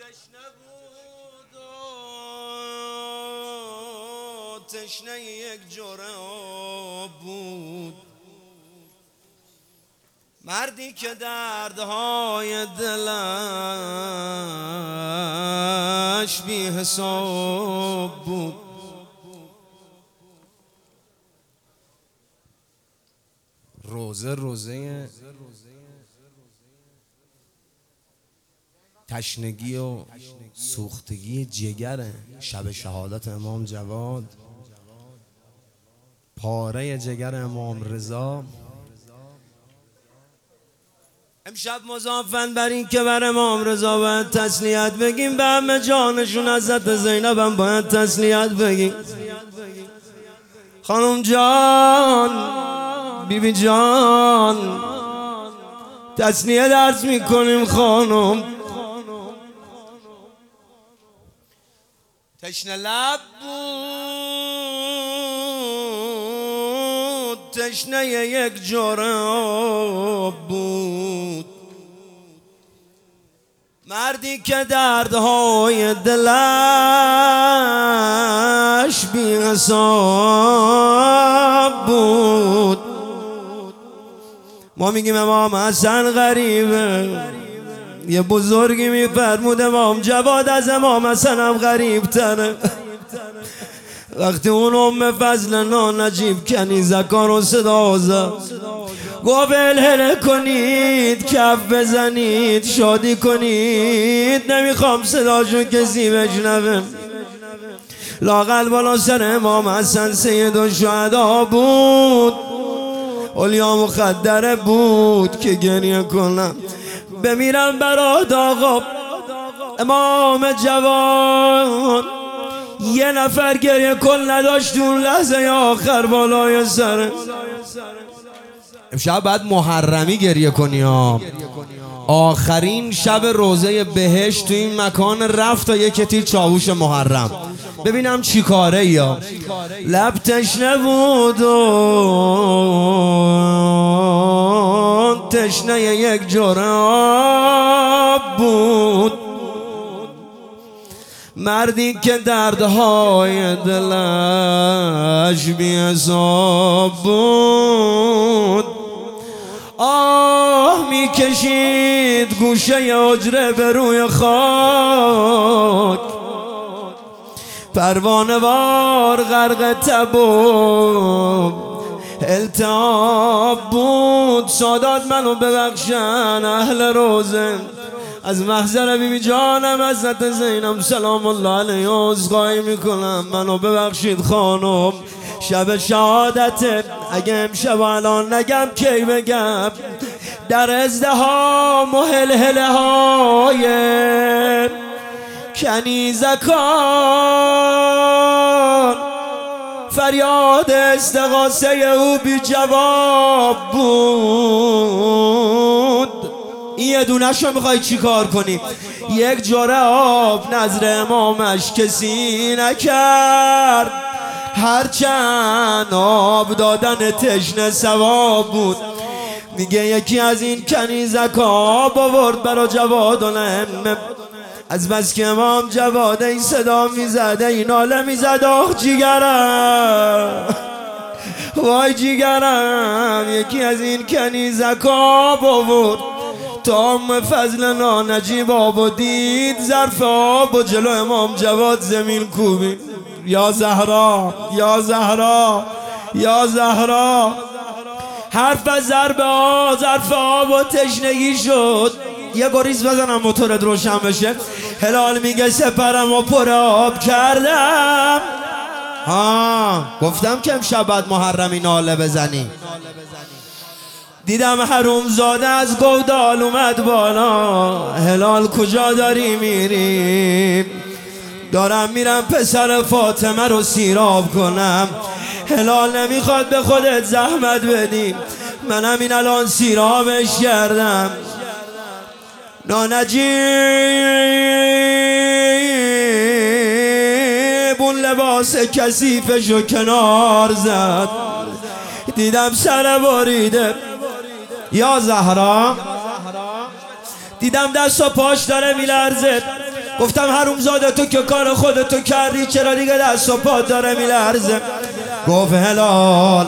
تشنه بود و تشنه یک جرعه آب بود، مردی که دردهای دلش بی حساب بود. روزه تشنگی و سوختگی جگر شب شهادت امام جواد، پاره جگر امام رضا. امشب مضافن بر این که بر امام رضا باید تسلیت بگیم، به همه جانشون حضرت زینب هم باید تسلیت بگیم. خانم جان، بیبی جان، تسلیت درس میکنیم. خانم تشنه لب بود، تشنه یک جرعه آب بود، مردی که دردهای دلش بی حساب بود. ما میگیم امام حسن غریبه، یه بزرگی میفرمود امام جواد از امام حسن هم غریب تره. وقتی اون ام فضل نانجیب کنیزکان رو صدا زد، گفت الهله کنید، کف بزنید، شادی کنید، نمیخوام صداشو کسی بشنوه. لااقل بالا سر امام حسن سید الشهدا بود، اولیا مخدره بود که گریه کنم بمیرم برات آقا. امام جواد یه نفر گریه کن نداشت اون لحظه آخر بالای سره. امشب باید محرمی گریه کنی ها. آخرین شب روزه بهشت تو این مکان رفت تا یک تیر چاووش محرم ببینم چی کاره یا لب تشنه بود و تشنه یک جرعه آب بود، مردی که دردهای دلش بی حساب بود. آه میکشید گوشه حجره به روی خاک، پروانه وار غرق تب و التهاب بود. سادات منو ببخشن اهل روزه، از محضر بیبی جانم حضرت زینب سلام الله علیها عذرخواهی میکنم، منو ببخشید خانم. شب شهادت اگه امشب الان نگم کی بگم؟ در ازدهام و هلهله های کنیزکان فریاد استغاثه او بی جواب بود. این یه دونه شو میخوای چی کار کنی؟ یک جرعه آب نظر امامش کسی نکرد، هرچند آب دادن تشنه ثواب بود. میگه یکی از این کنیزکا آب آورد برا جواد الامه، از بس که امام جواد این صدا میزده این ناله میزد آخ جیگرم، وای جیگرم. یکی از این کنیزکا آب آورد تا ام فضل نانجیب آب و دید، ظرف آب و جلو امام جواد زمین کوبید. یا زهرا یا زهرا یا زهرا. حرف از ظرف آب و تشنگی شد. یه گریز بزنم موتورت روشن بشه. هلال میگه سپرم و پر آب کردم. گفتم که امشب بعد محرمی ناله بزنی. دیدم حروم زاده از گودال اومد بالا. هلال کجا داری میری؟ دارم میرم پسر فاطمه رو سیراب کنم. هلال نمیخواد به خودت زحمت بدی، منم این الان سیرابش کردم. نانجیب اون لباس کثیفشو کنار زد، دیدم سر بریده. یا زهرا دیدم دست و پاش داره میلرزه. گفتم حرومزاده تو که کار خودتو کردی، چرا دیگه دست و پات داره میلرزه؟ گفت هلال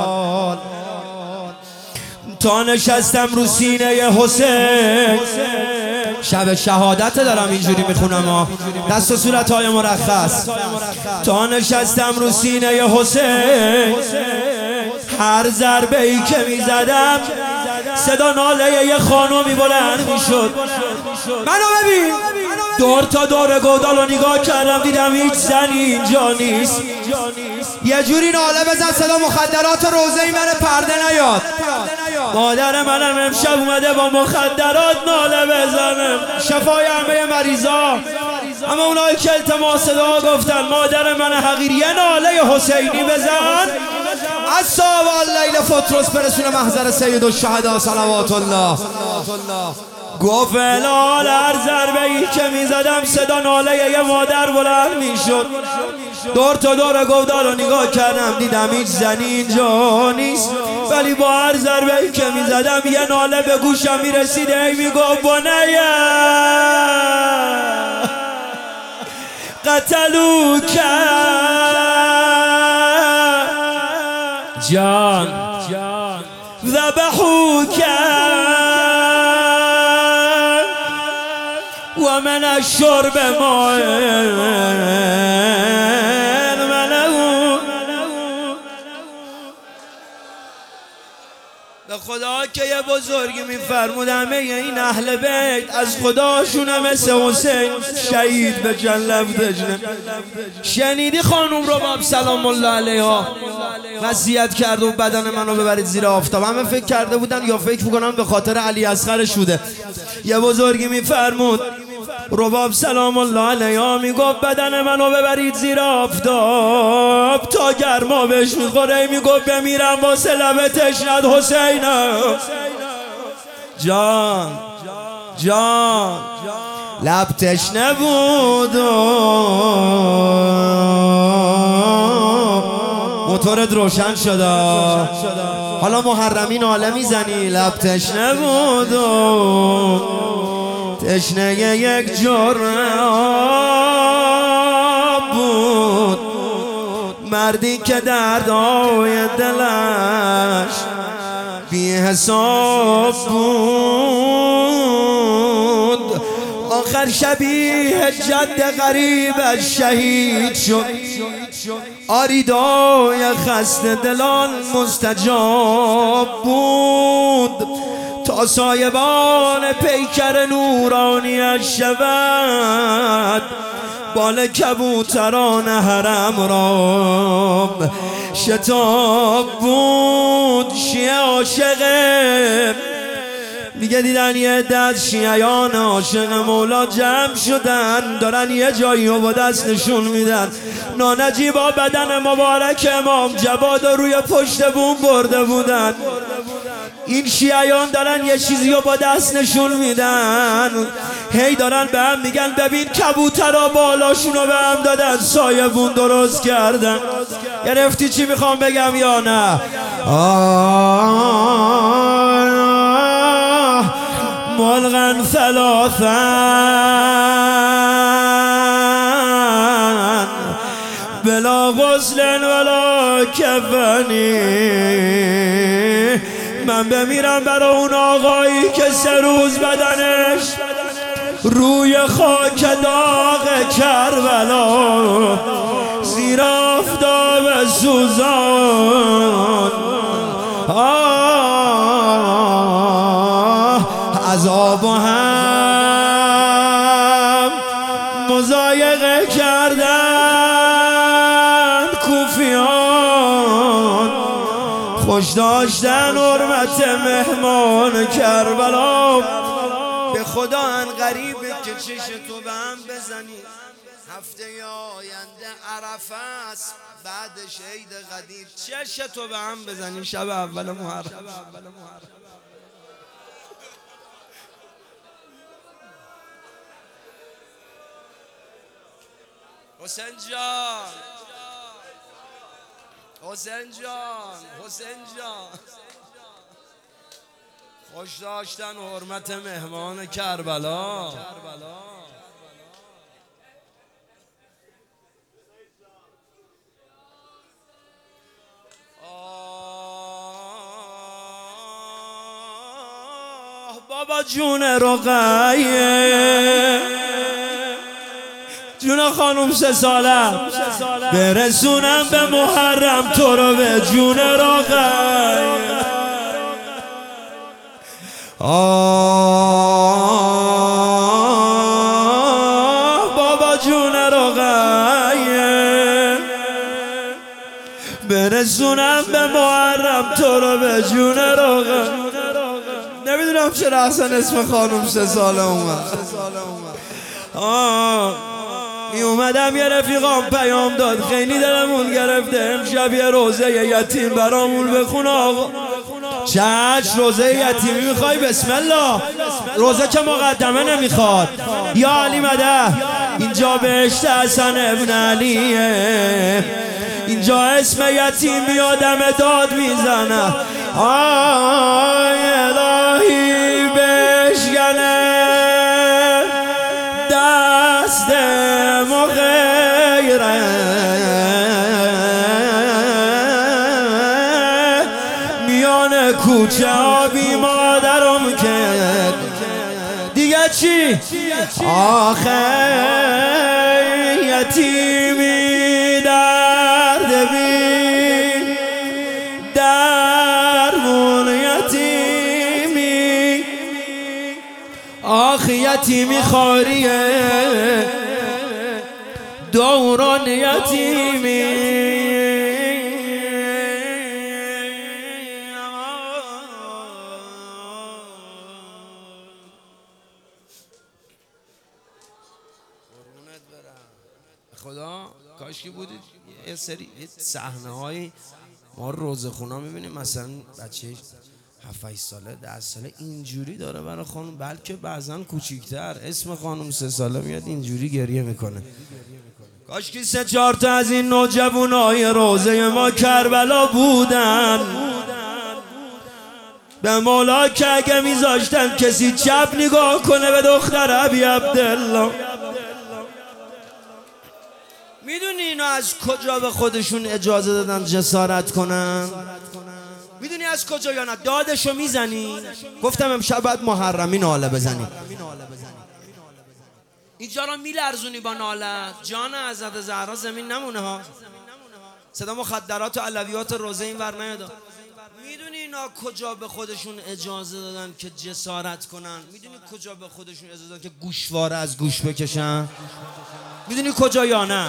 تا نشستم رو سینه حسین، شب شهادت دارم اینجوری میخونم دست و صورتهای مرخص، تا نشستم رو سینه حسین، هر ضربه ای که میزدم صدا ناله یه خانومی بلند میشد. منو ببین، دور تا دور گودال رو نگاه کردم، دیدم هیچ زنی اینجا نیست. یه جوری ناله بزن صدا مخدرات روزه ای من پرده نیاد. مادر منم امشب اومده با مخدرات ناله بزنه، شفای همه مریضا. اما اونایی که التماس دعا گفتن مادر من حقیر یه ناله حسینی بزن، از صاحب اللیل فطرس برسونه محضر سید الشهدا صلوات الله. گفت هلال هر ضربه ای که میزدم صدا ناله یه مادر بلند میشد. دور تا دور گودال رو نگاه کردم، دیدم هیچ زنی اینجا نیست، ولی با هر ضربه ای که میزدم یه ناله به گوشم میرسید، ای میگفت بنیه قتلوک جان ذبحوک و من الشرب مائل منه. به خدا که یه بزرگی میفرمود همه این اهل بیت از خداشونه مثل حسین شهید به جلب دجنه. شنیدی خانوم رباب سلام الله علیها وصیت کرد و بدن منو ببرید زیر آفتاب؟ همه فکر کرده بودن یا فکر میکنن به خاطر علی اصغرش بوده. یه بزرگی میفرمود رباب سلام الله علیها میگفت بدن منو ببرید زیر آفتاب تا گرما بهش میخوره، میگفت بمیرم واسه لب تشنت حسینم. جان جان لب تشنه بود موتورت روشن شده، حالا محرمین ناله میزنی. لب تشنه بود تشنه یک جرعه آب بود، مردی که دردهای دلش بی حساب بود. آخر شبیه جد غریبش شهید شد، آریدای خسته دلان مستجاب بود، تا سایبان پیکر نورانیش شود بال کبوتران حرم را شتاب بود. شیعه عاشقه میگه دیدن یه عده شیعیان عاشق مولا جمع شدن، دارن یه جایی رو با دست نشون میدن. نانجی با بدن مبارک امام جواد روی پشت بوم برده بودن، این شیعیان دارن یه چیزی رو با دست نشون میدن، هی دارن به هم میگن ببین کبوترها بالاشون رو به هم دادن سایه بون درست کردن. گرفتی چی میخوام بگم یا نه؟ ملغن ثلاثا بلا غسل ولا کفنی. من بمیرم برای اون آقایی که 3 روز بدنش روی خاک داغ کربلا زیر آفتاب سوزان عذاب و هم مضایقه کردن کوفیان، خوش داشتن حرمت مهمان کربلا. به خدا انقریبه که چش تو به هم بزنی، هفته آینده عرفه است بعدش عید قدیر، چش تو به هم بزنی شب اول محرم. حسین جان حسین جان حسین جان خوش داشتن حرمت مهمان کربلا. بابا جون رقیه، جون خانوم 3 ساله، برسونم به محرم تو رو به جون رقیه. بابا جون رقیه، برسونم به محرم تو رو به جون رقیه. نمیدونم چرا اصلا اسم خانوم 3 ساله اومد. می اومدم یه رفیقام پیام داد، خیلی دلمون گرفته امشب یه روزه یتیم برامون بخون آقا. چشم، روزه یتیمی میخوای؟ بسم الله. روزه که مقدمه نمیخواد. یا علی مده، اینجا بهشت حسن ابن علیه، اینجا اسم یتیم یادم داد میزنه. الهی بشکنه دست ما غیره، میان کوچه آبی مادرم کرد دیگه چی؟ آخه یتیمی درد بین، درمون یتیمی، آخ یتیمی خاریه دوران یتیمی. خدا کاش که بودید یه سری صحنه های ما روزه خونا میبینیم، مثلا بچه 7-8 ساله 10 ساله اینجوری داره برای خانم، بلکه بعضا کوچیکتر اسم خانم 3 ساله میاد اینجوری گریه میکنه. کاش که 3-4 تا از این نوجوانای روزه ما کربلا بودن، به مولا که اگه میذاشتن کسی چپ نگاه کنه به دختر ابی عبدالله. میدونی اینا از کجا به خودشون اجازه دادن جسارت کنن؟ میدونی از کجا یا نه؟ دادشو میزنی؟ گفتم امشب باید محرمی ناله بزنی، اینجا رو میلرزونی با ناله. جان حضرت زهرا زمین نمونه ها، صدا مخدرات و علویات روزه این ور نیاد. میدونی اینا کجا به خودشون اجازه دادن که جسارت کنن؟ میدونی کجا به خودشون اجازه دادن که گوشواره از گوش بکشن؟ میدونی کجا یا نه؟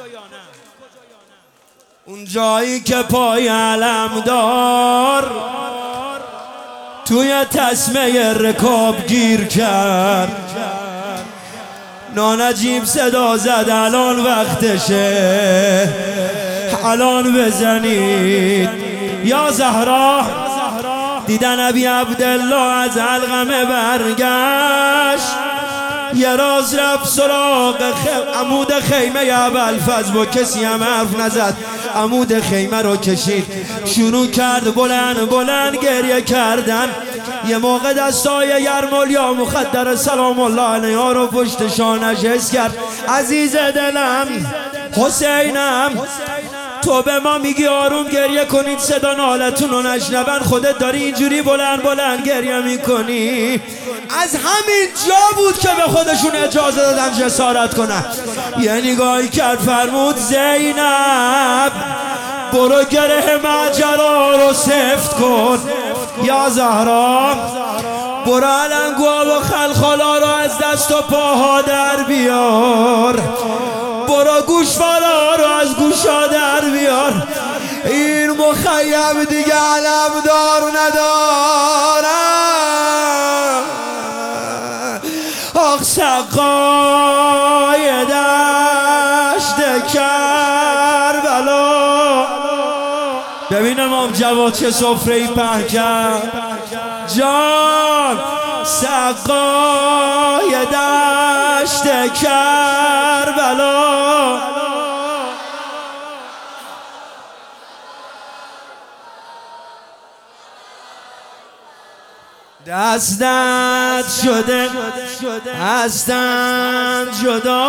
اون جایی که پای علمدار توی تسمه رکاب گیر کرد، نانجیب صدا زد الان وقتشه، الان بزنید یا زهرا. دیدن ابی عبدالله از علقمه برگشت، یه راز رفت سراغ عمود خیمه ابوالفضل و کسی هم حرف نزد. عمود خیمه رو کشید، شروع کرد بلند بلند گریه کردن. یه موقع دستای یرمولیا مخدر سلام الله علیها رو پشت شانش حس کرد. عزیز دلم حسینم، تو به ما میگی آروم گریه کنید صدا نالتون رو نشنون، خودت داری اینجوری بلند بلند گریه میکنی. از همین جا بود که به خودشون اجازه دادن جسارت کنن. یه نگاهی کرد فرمود زینب برو گره ماجرا رو سفت کن، یا زهرا برو علنگوها و خلخالا رو از دست و پاها در بیار، برو گوشوارا رو از گوشا در بیار. این مخیم دیگه علمدار نداره. آخ سقای دشت کربلا، ببین امام جواد چه سفره‌ای پهن کرد. جان سقای دشت کربلا، دستت شده هستن جدا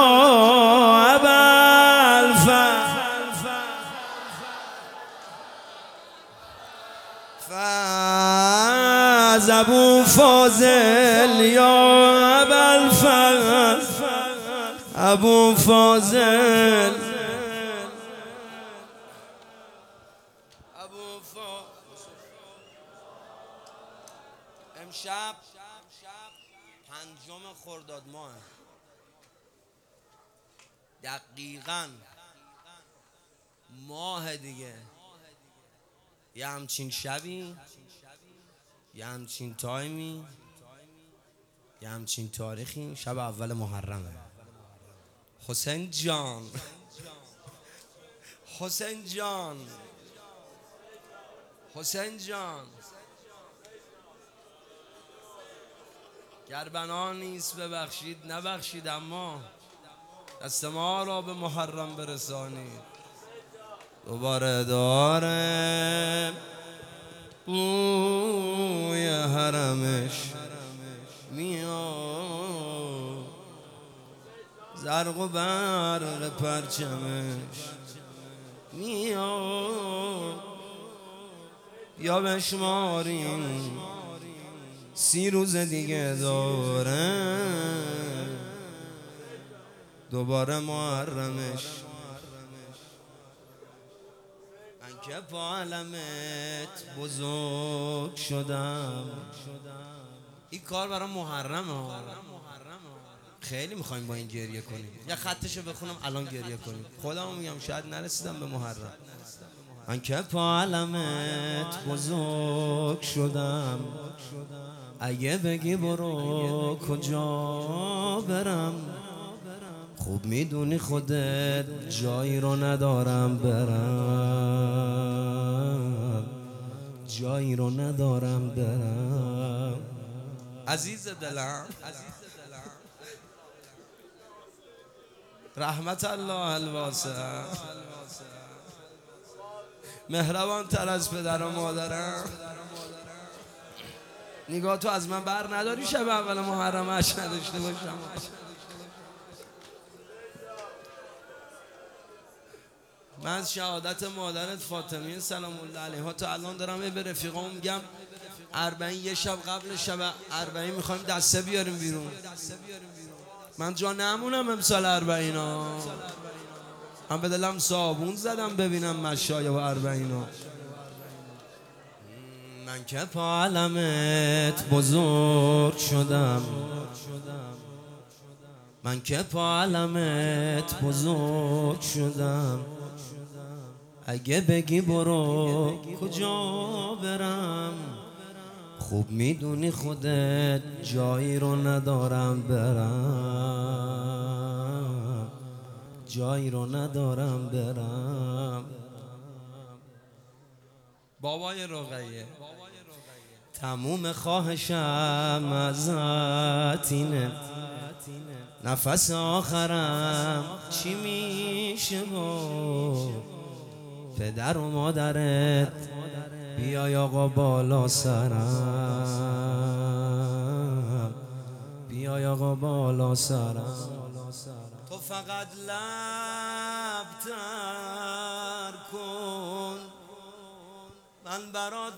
ابوالفضل ابو فاضل یا ابوالفضل ابو فاضل امشب 5 خرداد ماه دقیقاً ماه دیگه یه همچین شبی یه همچین تایمی یه همچین تاریخی شب اول محرمه. حسین جان حسین جان حسین جان گر بنا نیست ببخشید نبخشید، اما دست ما را به محرم برسانید. دوباره داره بوی حرمش میاد، زرق و برق پرچمش میاد. یا بشماریم 30 روز دیگه داره دوباره محرمش. من که با علمت بزرگ شدم. این کار برای محرمه. خیلی میخوایم با این گریه کنیم. یا خطشو بخونم الان گریه کنیم. خودمو میگم شاید نرسیدم به محرم. من که با علمت بزرگ شدم، اگه بگی برو کجا برم، خوب میدونی خودت جایی رو ندارم برم، جایی رو ندارم برم. عزیز دلم رحمت الله الواسع، مهربان تر از پدر و مادرم، نگاه تو از من بر نداری شب اول محرم عشق نداشته باشم. من از شهادت مادرت فاطمیه سلام الله علیها تا الان دارم به رفیقام میگم 40 یه شب قبل شب 40 میخوایم دسته بیاریم بیرون. من جا نمونم امسال 40 ها. من به دلم صابون زدم ببینم مشایخ و 40 ها. من که پا علمت بزرگ شدم، من که پا علمت بزرگ شدم، اگه بگی برو کجا برم، خوب میدونی خودت جایی رو ندارم برم، جایی رو ندارم برم. بابای رقیه تموم خواهشم ازت اینه، نفس آخرم چی میشه با پدر و مادرت، بیای آقا بالا سرم، بیای آقا بالا سرم. تو فقط لب تر کن من برات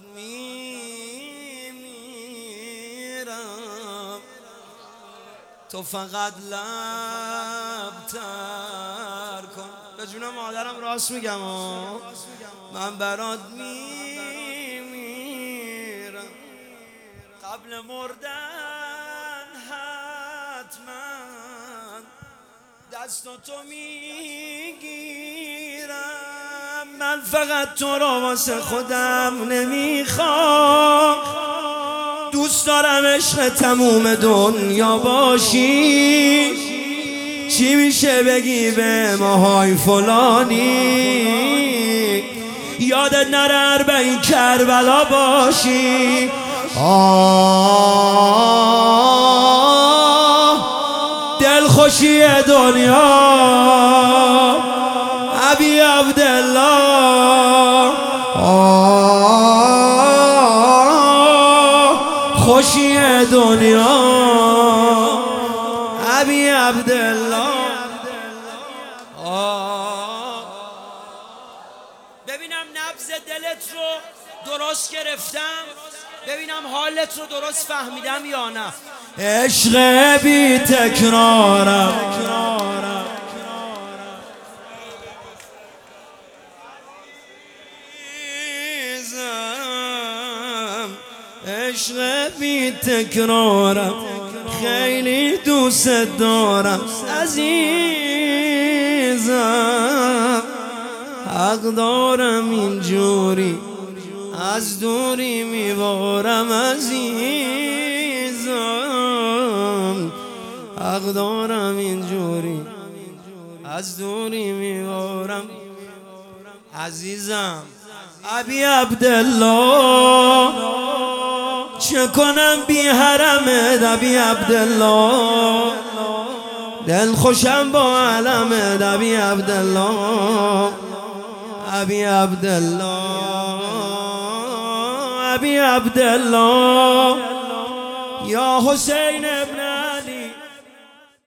میمیرم، تو فقط لب تر کن. به جون مادرم راست میگم من برات میمیرم، قبل مردن حتما دست تو میگیرم. من فقط تو را واسه خودم نمیخوام، دوست دارم عشق تموم دنیا باشی. چی میشه بگی به ماهای فلانی، یادت نره 40 کربلا باشی. دلخوشی دنیا ابی عبدالله، خوشی دنیا ابی عبدالله. ببینم نبض دلت رو درست گرفتم. ببینم حالت رو درست فهمیدم یا نه. عشق بی تکرارم، عشق بی تکرارم، خیلی دوست دارم عزیزم، حق دارم اینجوری از دوری میبارم عزیزم، حق دارم اینجوری از دوری میبارم عزیزم. ابی عبدالله چه کنم بی حرمت، ابی عبدالله دل خوشم با علمت، ابی عبدالله، ابی عبدالله، ابی عبدالله یا حسین ابن